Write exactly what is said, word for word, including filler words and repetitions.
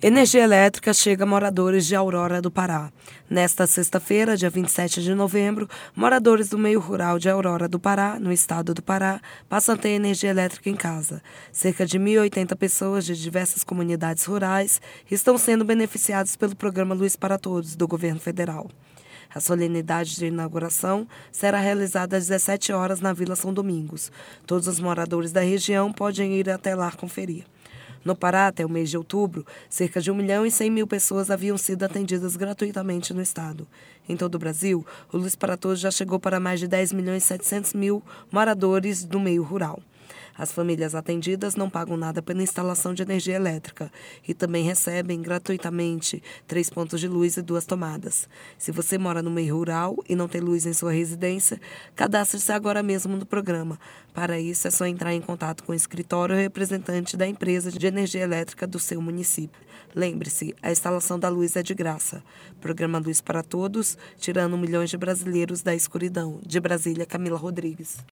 Energia elétrica chega a moradores de Aurora do Pará. Nesta sexta-feira, dia vinte e sete de novembro, moradores do meio rural de Aurora do Pará, no estado do Pará, passam a ter energia elétrica em casa. Cerca de mil e oitenta pessoas de diversas comunidades rurais estão sendo beneficiadas pelo programa Luz para Todos, do governo federal. A solenidade de inauguração será realizada às dezessete horas na Vila São Domingos. Todos os moradores da região podem ir até lá conferir. No Pará, até o mês de outubro, cerca de um milhão e cem mil pessoas haviam sido atendidas gratuitamente no estado. Em todo o Brasil, o Luz para Todos já chegou para mais de dez milhões e setecentos mil moradores do meio rural. As famílias atendidas não pagam nada pela instalação de energia elétrica e também recebem gratuitamente três pontos de luz e duas tomadas. Se você mora no meio rural e não tem luz em sua residência, cadastre-se agora mesmo no programa. Para isso, é só entrar em contato com o escritório representante da empresa de energia elétrica do seu município. Lembre-se, a instalação da luz é de graça. Programa Luz para Todos, tirando milhões de brasileiros da escuridão. De Brasília, Camila Rodrigues.